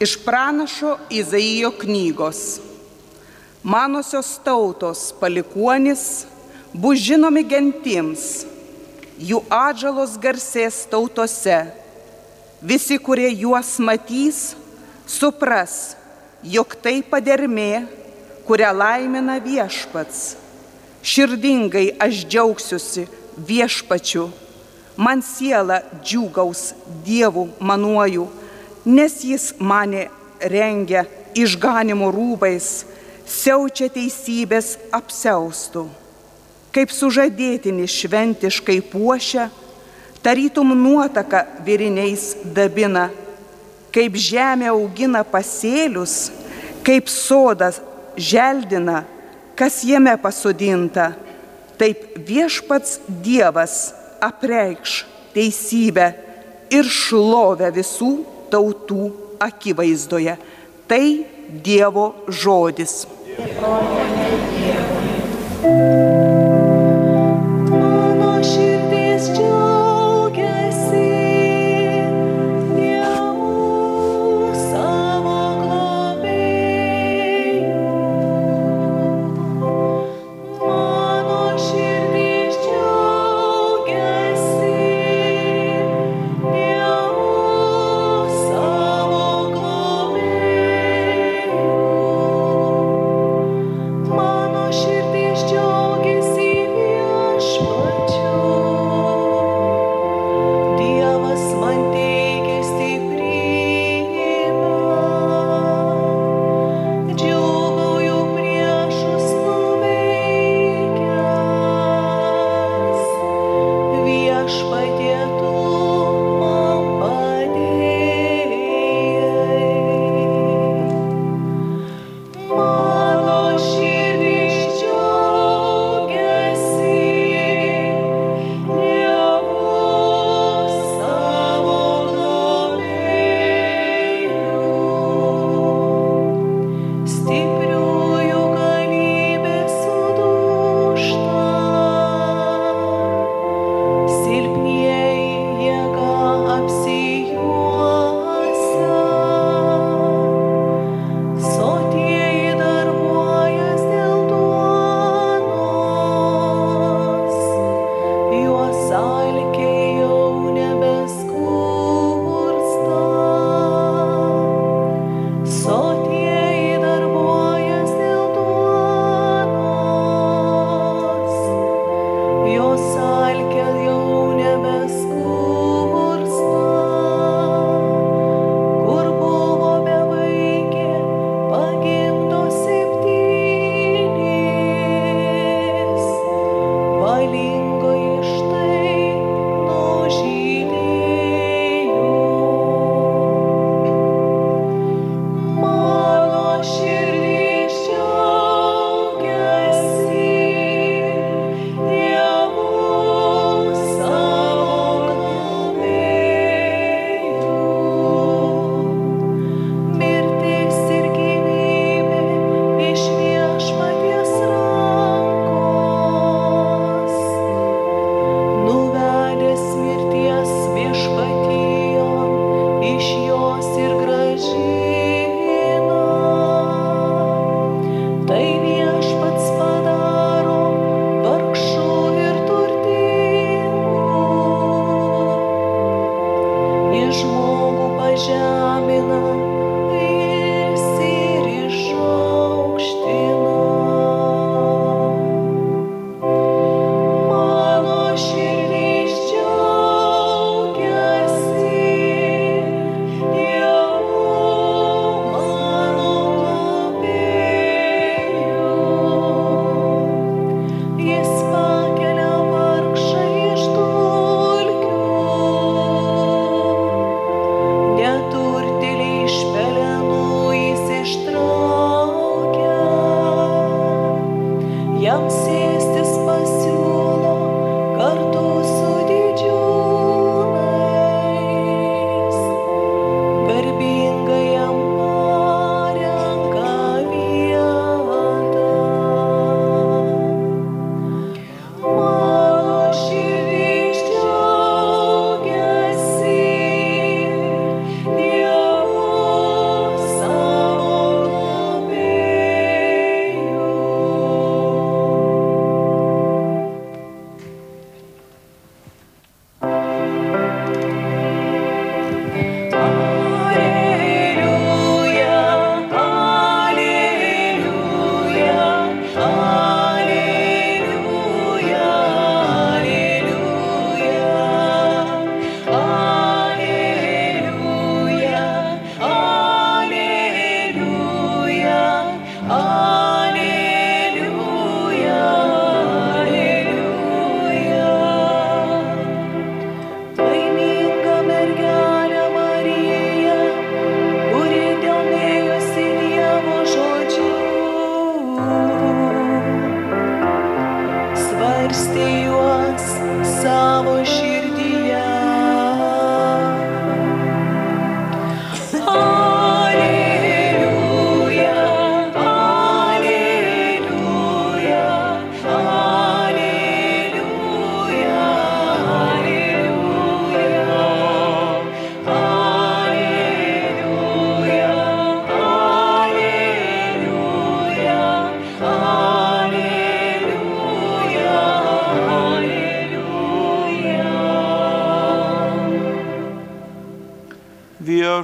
Iš pranašo Izaijo knygos. Manosios tautos palikuonys bus žinomi gentims, jų atžalos garsės tautose. Visi, kurie juos matys, supras, jog tai padermė, kurią laimina viešpats. Širdingai aš džiaugsiuosi viešpačiu, man siela džiūgaus Dievu manuoju, nes jis mane rengia išganimo rūbais, siaučia teisybės apsiaustų. Kaip sužadėtinį šventiškai puošia, tarytum nuotaka viriniais dabina, kaip žemė augina pasėlius, kaip sodas želdina, kas jame pasodinta, taip viešpats Dievas apreikš teisybę ir šlovę visų tautų akivaizdoje. Tai Dievo žodis. Mano širdis džiaugiasi Dievu savo globėju. Mano širdis džiaugiasi Dievu savo globėju. Mano širdis džiaugiasi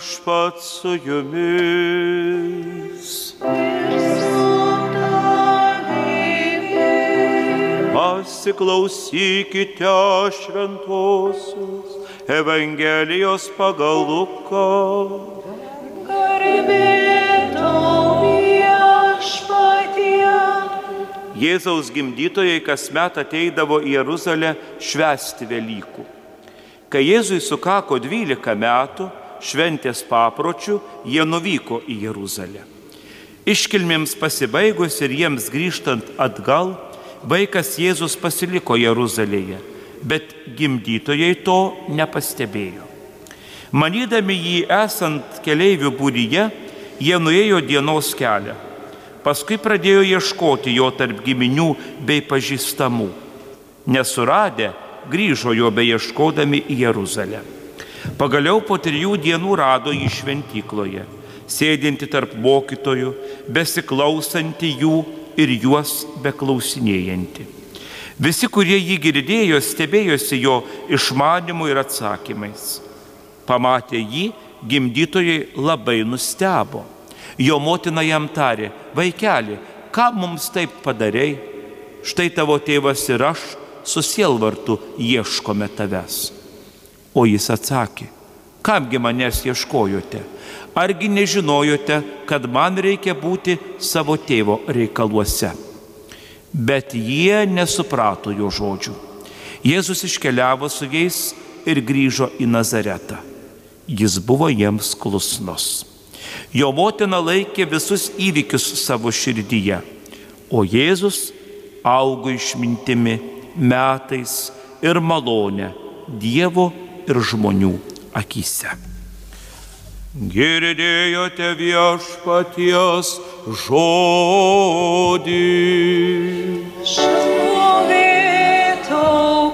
Viešpats su jumis. Pasiklausykite šventosios Evangelijos pagal Luką. Garbė tau Viešpatie. Jėzaus gimdytojai kasmet ateidavo į Jeruzalę švęsti Velykų. Kai Jėzui sukako 12 metų, šventės papročių, jie nuvyko į Jeruzalę. Iškilmėms pasibaigus ir jiems grįžtant atgal, vaikas Jėzus pasiliko Jeruzalėje, bet gimdytojai to nepastebėjo. Manydami jį esant keleivių būryje, jie nuėjo dienos kelią. Paskui pradėjo ieškoti jo tarp giminių bei pažįstamų. Nesuradę, grįžo jo beieškodami į Jeruzalę. Pagaliau po 3 dienų rado jį šventykloje, sėdinti tarp mokytojų, besiklausantį jų ir juos beklausinėjantį. Visi, kurie jį girdėjo, stebėjosi jo išmanymu ir atsakymais. Pamatę jį, gimdytojai labai nustebo. Jo motina jam tarė: vaikeli, ką mums taip padarei? Štai tavo tėvas ir aš su sielvartu ieškome tavęs. O jis atsakė: kamgi manęs ieškojote? Argi nežinojote, kad man reikia būti savo tėvo reikaluose? Bet jie nesuprato jo žodžių. Jėzus iškeliavo su jais ir grįžo į Nazaretą. Jis buvo jiems klusnus. Jo motina laikė visus įvykius savo širdyje, o Jėzus augo išmintimi, metais ir malonę Dievo ir žmonių akyse. Girdėjote Viešpaties žodį. Šlovė tau,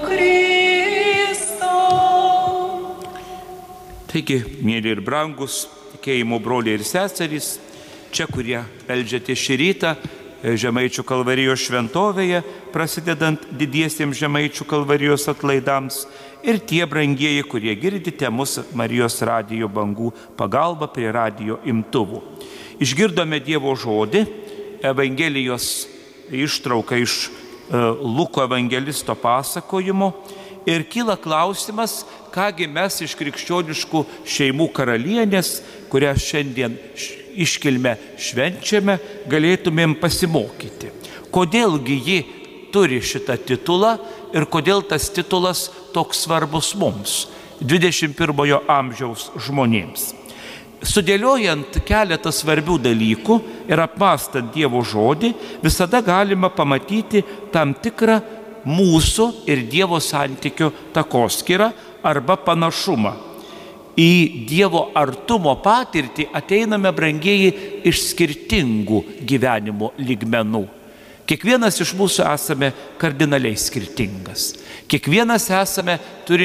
Kristau. Taigi, mėly ir brangus tikėjimo broliai ir seserys, čia, kurie meldžiate šį rytą Žemaičių Kalvarijos šventovėje, prasidedant didiesiems Žemaičių Kalvarijos atlaidams, ir tie brangieji, kurie girdite mus Marijos radijo bangų pagalba prie radijo imtuvų. Išgirdome Dievo žodį, Evangelijos ištrauką iš Luko evangelisto pasakojimo, ir kyla klausimas, kągi mes iš krikščioniškų šeimų karalienės, kurią šiandien iškilmę švenčiame, galėtumėm pasimokyti. Kodėlgi ji turi šitą titulą ir kodėl tas titulas toks svarbus mums, 21 amžiaus žmonėms. Sudėliojant keletą svarbių dalykų ir apmąstant Dievo žodį, visada galima pamatyti tam tikrą mūsų ir Dievo santykio takoskyrą arba panašumą. Į Dievo artumo patirtį ateiname, brangieji, iš skirtingų gyvenimo lygmenų. Kiekvienas iš mūsų esame kardinaliai skirtingas. Kiekvienas esame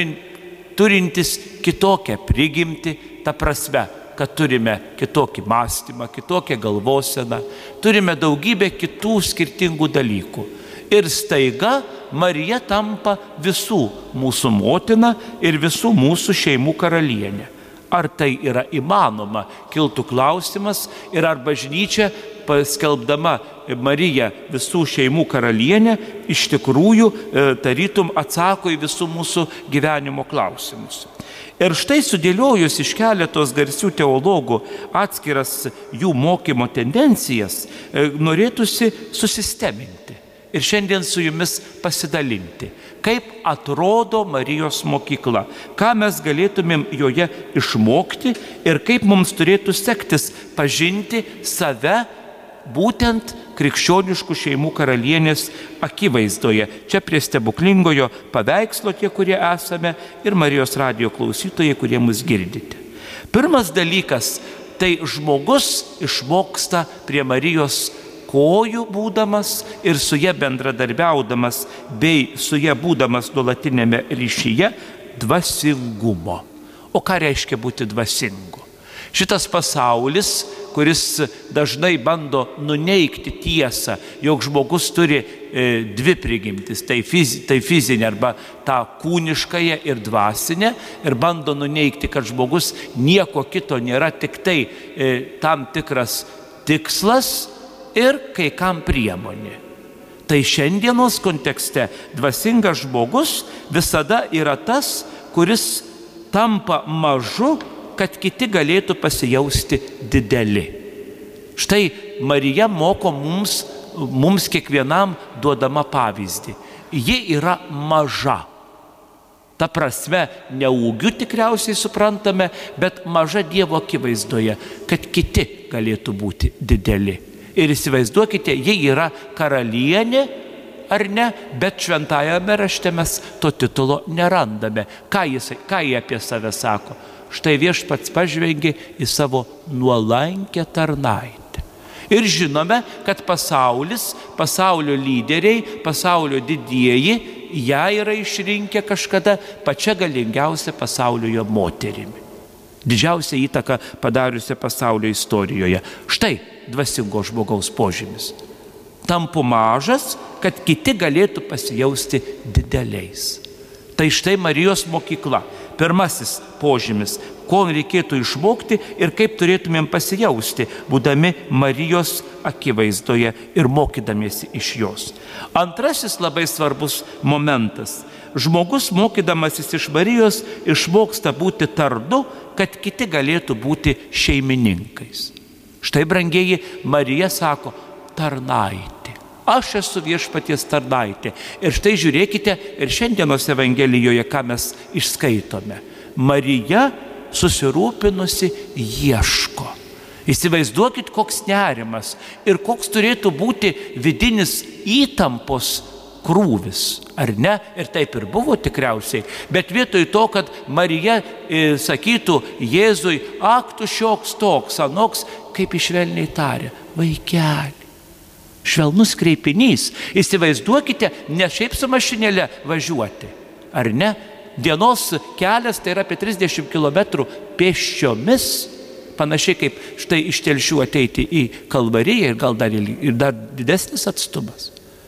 turintis kitokią prigimtį, ta prasme, kad turime kitokį mąstymą, kitokią galvoseną, turime daugybę kitų skirtingų dalykų. Ir staiga Marija tampa visų mūsų motina ir visų mūsų šeimų karalienė. Ar tai yra įmanoma, kiltų klausimas, ir ar bažnyčia, paskelbdama Mariją visų šeimų karalienė, iš tikrųjų tarytum atsako į visų mūsų gyvenimo klausimus. Ir štai sudėliojus iš keletos garsių teologų atskiras jų mokymo tendencijas, norėtųsi susisteminti ir šiandien su jumis pasidalinti, kaip atrodo Marijos mokykla, ką mes galėtumėm joje išmokti ir kaip mums turėtų sektis pažinti save būtent krikščioniškų šeimų karalienės akivaizdoje. Čia prie stebuklingojo paveikslo tie, kurie esame, ir Marijos radijo klausytojai, kurie mus girdite. Pirmas dalykas, tai žmogus išmoksta prie Marijos kojų būdamas ir su ja bendradarbiaudamas, bei su ja būdamas nuolatinėme ryšyje, dvasingumo. O ką reiškia būti dvasingu? Šitas pasaulis, kuris dažnai bando nuneigti tiesą, jog žmogus turi dvi prigimtis, tai fizinė arba tą kūniškąją ir dvasinę, ir bando nuneigti, kad žmogus nieko kito nėra, tik tai tam tikras tikslas ir kai kam priemonė. Tai šiandienos kontekste dvasingas žmogus visada yra tas, kuris tampa mažu, kad kiti galėtų pasijausti dideli. Štai Marija moko mums kiekvienam duodama pavyzdį. Ji yra maža. Ta prasme, ne ūgiu tikriausiai suprantame, bet maža Dievo akivaizdoje, kad kiti galėtų būti dideli. Ir įsivaizduokite, ji yra karalienė, ar ne, bet šventajame rašte mes to titulo nerandame. Ką jie apie save sako? Štai Viešpats pažvelgė į savo nuolankę tarnaitę. Ir žinome, kad pasaulio lyderiai, pasaulio didieji, ją yra išrinkę kažkada pačia galingiausia pasaulio moterimi. Didžiausia įtaka padariusia pasaulio istorijoje. Štai dvasingo žmogaus požymis. Tampu mažas, kad kiti galėtų pasijausti dideliais. Tai štai Marijos mokykla. Pirmasis požymis, ko reikėtų išmokti ir kaip turėtumėm pasijausti, būdami Marijos akivaizdoje ir mokydamiesi iš jos. Antrasis labai svarbus momentas. Žmogus, mokydamasis iš Marijos, išmoksta būti tarnu, kad kiti galėtų būti šeimininkais. Štai, brangieji, Marija sako, tarnaitė. Aš esu Viešpaties tarnaitė. Ir štai žiūrėkite, ir šiandienos Evangelijoje, ką mes išskaitome. Marija susirūpinusi ieško. Įsivaizduokit, koks nerimas ir koks turėtų būti vidinis įtampos krūvis, ar ne? Ir taip ir buvo tikriausiai. Bet vietoj to, kad Marija sakytų Jėzui, ak, tu šioks toks, anoks, kaip išvelniai tarė, vaikeli. Švelnus kreipinys. Įsivaizduokite, ne šiaip su mašinėle važiuoti, ar ne? Dienos kelias tai yra apie 30 km pėsčiomis, panašiai kaip štai iš Telšių ateiti į Kalvariją ir gal dar didesnis atstumas.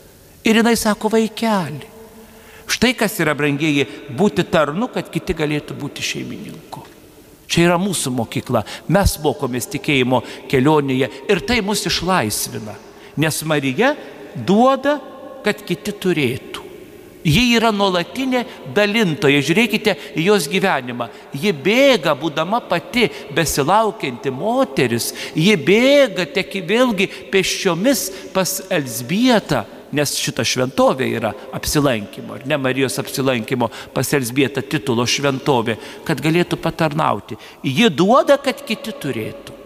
Ir jinai sako, vaikeli. Štai kas yra, brangieji, būti tarnu, kad kiti galėtų būti šeimininku. Čia yra mūsų mokykla. Mes mokomės tikėjimo kelionėje ir tai mus išlaisvina. Nes Marija duoda, kad kiti turėtų. Ji yra nuolatinė dalintoja. Žiūrėkite į jos gyvenimą. Ji bėga, būdama pati besilaukianti moteris. Ji bėga vėlgi pėsčiomis pas Elzbietą, nes šita šventovė yra apsilankimo, ar ne Marijos apsilankimo pas Elzbietą titulo šventovė, kad galėtų patarnauti. Ji duoda, kad kiti turėtų.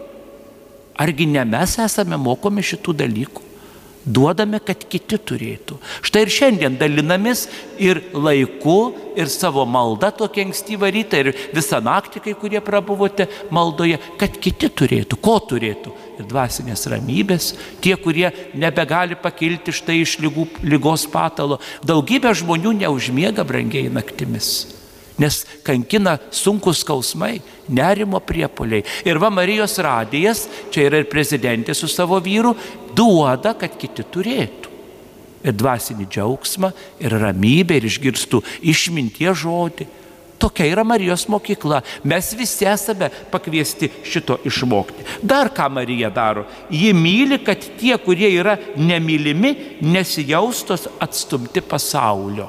Argi ne mes esame mokomi šitų dalykų? Duodame, kad kiti turėtų. Štai ir šiandien dalinamės ir laiku, ir savo maldą tokia ankstyvą rytą, ir visą naktį, kai kurie prabuvote maldoje, kad kiti turėtų. Ko turėtų? Ir dvasinės ramybės. Tie, kurie nebegali pakilti štai iš ligos patalo. Daugybė žmonių neužmiega, brangiai, naktimis. Nes kankina sunkus skausmai, nerimo priepuoliai. Ir va Marijos radijas, čia yra ir prezidentė su savo vyru, duoda, kad kiti turėtų. Ir dvasinį džiaugsmą, ir ramybę, ir išgirstų išminties žodį. Tokia yra Marijos mokykla. Mes visi esame pakviesti šito išmokti. Dar ką Marija daro? Ji myli, kad tie, kurie yra nemylimi, nesijaustos atstumti pasaulio.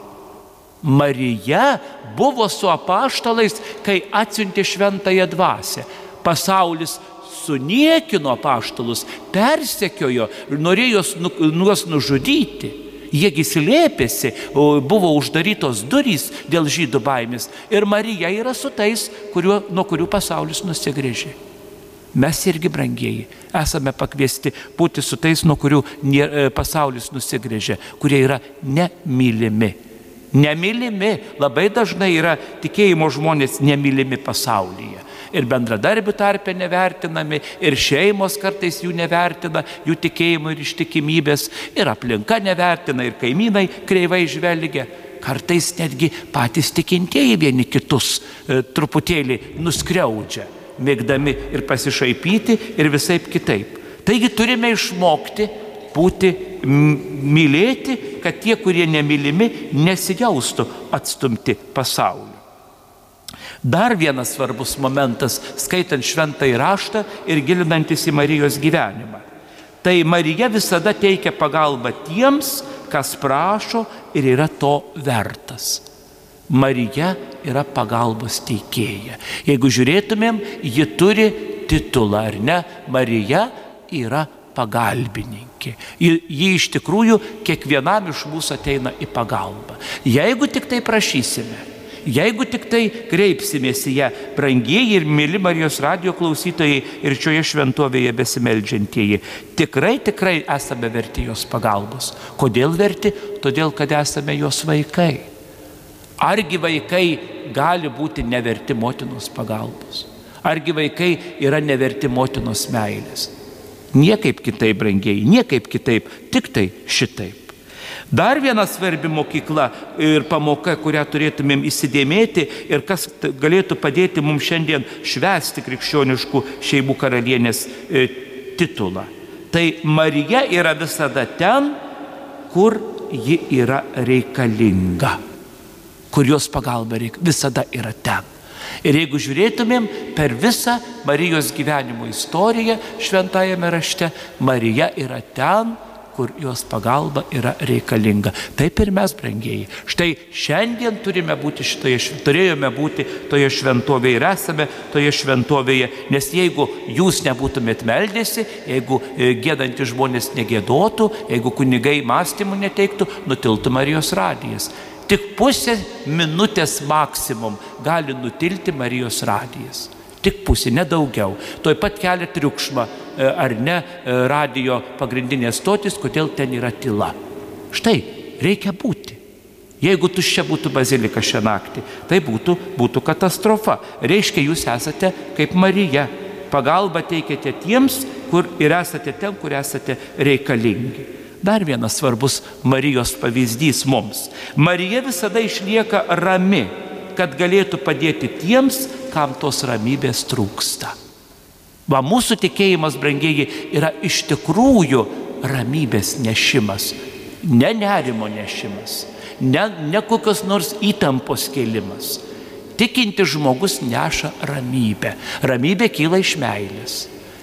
Marija buvo su apaštalais, kai atsiuntė šventąją dvasią. Pasaulis suniekino apaštalus, persekiojo, norėjo juos nužudyti. Jiegi slėpėsi, buvo uždarytos durys dėl žydų baimės. Ir Marija yra su tais, nuo kurių pasaulis nusigręžė. Mes irgi, brangieji, esame pakviesti būti su tais, nuo kurių pasaulis nusigręžė, kurie yra nemylimi. Nemylimi, labai dažnai yra tikėjimo žmonės nemylimi pasaulyje. Ir bendradarbių tarpe nevertinami, ir šeimos kartais jų nevertina, jų tikėjimo ir ištikimybės, ir aplinka nevertina, ir kaimynai kreivai žvelgia. Kartais netgi patys tikintieji vieni kitus truputėlį nuskriaudžia. mėgdami ir pasišaipyti ir visaip kitaip. Taigi turime išmokti būti mylėti, kad tie, kurie nemylimi, nesijaustų atstumti pasauliu. Dar vienas svarbus momentas, skaitant šventąjį raštą ir gilinantis į Marijos gyvenimą. Tai Marija visada teikia pagalbą tiems, kas prašo ir yra to vertas. Marija yra pagalbos teikėja. Jeigu žiūrėtumėm, ji turi titulą, ar ne? Marija yra pagalbininkė. Ji iš tikrųjų kiekvienam iš mūsų ateina į pagalbą. Jeigu tik tai prašysime, jeigu tik tai kreipsimės į ją, brangieji ir myli Marijos radijo klausytojai ir šioje šventovėje besimeldžiantieji, tikrai esame verti jos pagalbos. Kodėl verti? Todėl, kad esame jos vaikai. Argi vaikai gali būti neverti motinos pagalbos? Argi vaikai yra neverti motinos meilės? Niekaip kitaip, brangieji, niekaip kitaip, tik tai šitaip. Dar viena svarbi mokykla ir pamoka, kurią turėtumėm įsidėmėti ir kas galėtų padėti mums šiandien švęsti krikščioniškų šeimų karalienės titulą. Tai Marija yra visada ten, kur ji yra reikalinga, kur jos pagalba visada yra ten. Ir jeigu žiūrėtumėm per visą Marijos gyvenimo istoriją šventajame rašte, Marija yra ten, kur jos pagalba yra reikalinga. Taip ir mes, brangieji. Štai šiandien turėjome būti toje šventovėje ir esame toje šventovėje, nes jeigu jūs nebūtumėt meldėsi, jeigu giedantys žmonės negiedotų, jeigu kunigai mąstymų neteiktų, nutiltų Marijos radijas. Tik pusę minutės maksimum gali nutilti Marijos radijas. Tik pusė, nedaugiau. Tuoj pat kelia triukšmą, ar ne, radijo pagrindinės stotis, kodėl ten yra tyla. Štai, reikia būti. Jeigu tuščia būtų bazilika šią naktį, tai būtų katastrofa. Reiškia, jūs esate kaip Marija. Pagalbą teikiate tiems, kur ir esate ten, kur esate reikalingi. Dar vienas svarbus Marijos pavyzdys mums. Marija visada išlieka rami, kad galėtų padėti tiems, kam tos ramybės trūksta. Va, mūsų tikėjimas, brangieji, yra iš tikrųjų ramybės nešimas, ne nerimo nešimas, ne kokios nors įtampos kėlimas. Tikintis žmogus neša ramybę. Ramybė kyla iš meilės.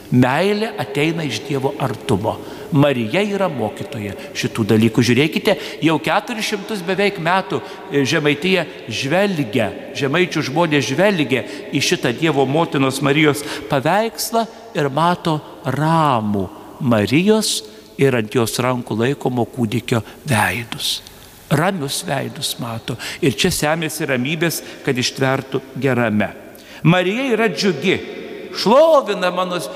Meilė ateina iš Dievo artumo. Marija yra mokytoja šitų dalykų. Žiūrėkite, jau 400 beveik metų Žemaitija žvelgia, žemaičių žmonės žvelgia į šitą Dievo motinos Marijos paveikslą ir mato ramų Marijos ir ant jos rankų laikomo kūdikio veidus. Ramius veidus mato. Ir čia semėsi ramybės, kad ištvertų gerame. Marija yra džiugi. Šlovina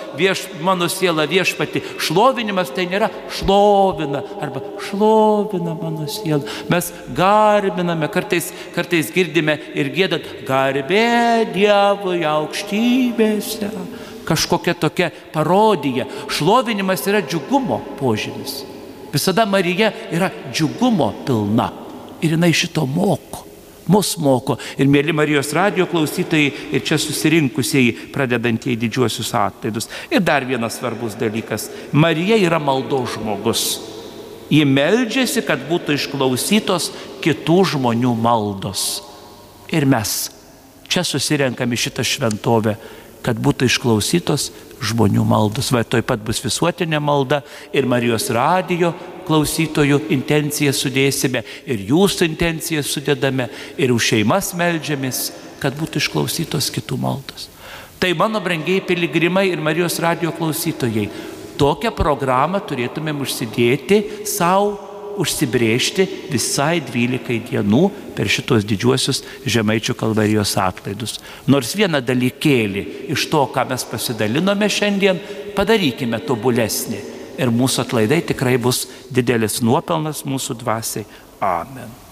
mano siela viešpatį. Šlovinimas tai nėra šlovina arba šlovina mano siela. Mes garbiname, kartais girdime ir giedant garbė Dievui aukštybėse. Kažkokia tokia parodija. Šlovinimas yra džiugumo požymis. Visada Marija yra džiugumo pilna ir jinai šito moko. Mus moko. Ir mėly Marijos radijo klausytojai ir čia susirinkusieji, pradedantieji didžiuosius atlaidus. Ir dar vienas svarbus dalykas. Marija yra maldos žmogus. Ji meldžiasi, kad būtų išklausytos kitų žmonių maldos. Ir mes čia susirenkame šitą šventovę, kad būtų išklausytos žmonių maldos. Va, toj pat bus visuotinė malda ir Marijos radijo klausytojų intenciją sudėsime ir jūsų intenciją sudedame ir už šeimas meldžiamės, kad būtų išklausytos kitų maldos. Tai mano brangiai piligrimai ir Marijos radijo klausytojai, tokią programą turėtumėm užsidėti savo, užsibrėžti visai 12 dienų per šitos didžiuosius Žemaičių Kalvarijos atlaidus. Nors vieną dalykėlį iš to, ką mes pasidalinome šiandien, padarykime tobulesnį. Ir mūsų atlaidai tikrai bus didelis nuopelnas mūsų dvasiai. Amen.